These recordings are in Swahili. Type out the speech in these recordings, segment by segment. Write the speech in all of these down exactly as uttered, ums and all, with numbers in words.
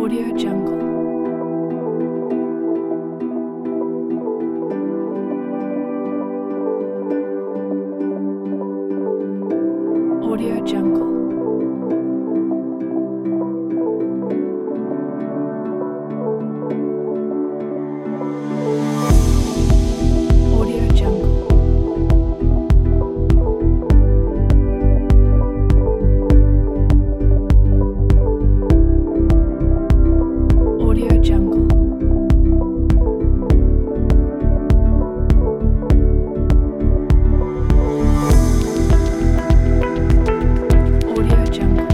Audio Jungle. Audio Jungle. Audio Jungle. Audio Jungle. Audio Jungle.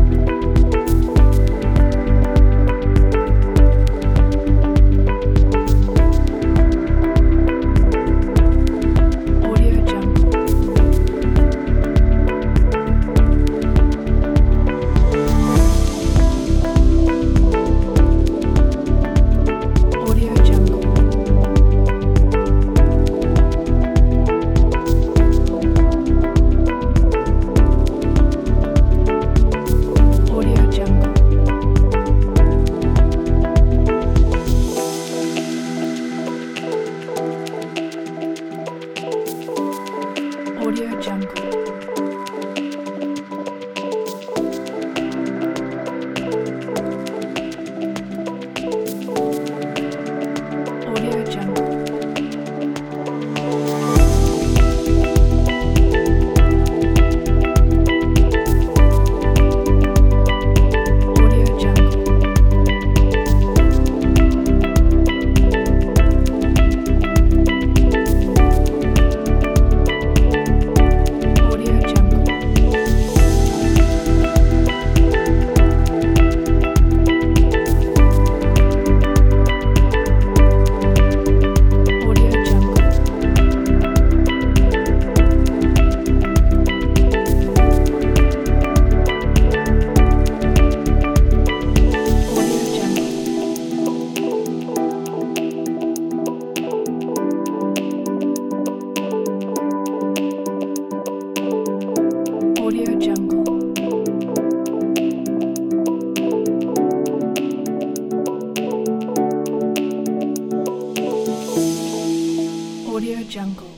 Audio Jungle. Audio Jungle. Audio Jungle. Audio Jungle. Audio Jungle. Audio Jungle. Audio Jungle. Audio Jungle. Audio Jungle. Audio Jungle. Audio Jungle.